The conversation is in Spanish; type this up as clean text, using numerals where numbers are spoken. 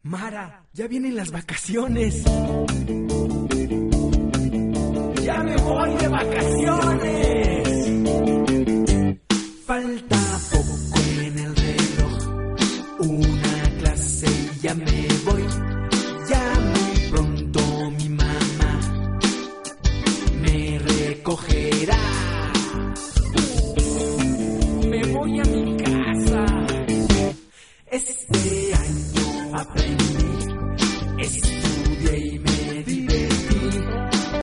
Mara, ya vienen las vacaciones. ¡Ya me voy de vacaciones! Falta poco en el reloj, una clase y ya me voy. Ya muy pronto mi mamá me recogerá. Me voy a mi casa. Este año aprendí